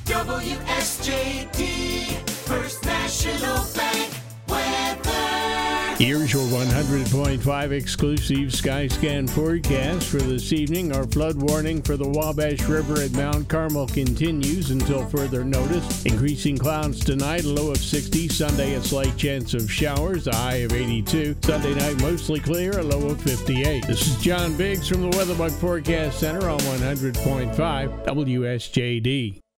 WSJD, First National Bank weather. Here's your 100.5 exclusive Skyscan forecast for this evening. Our flood warning for the Wabash River at Mount Carmel continues until further notice. Increasing clouds tonight, a low of 60. Sunday, a slight chance of showers, a high of 82. Sunday night, mostly clear, a low of 58. This is John Biggs from the Weatherbug Forecast Center on 100.5 WSJD.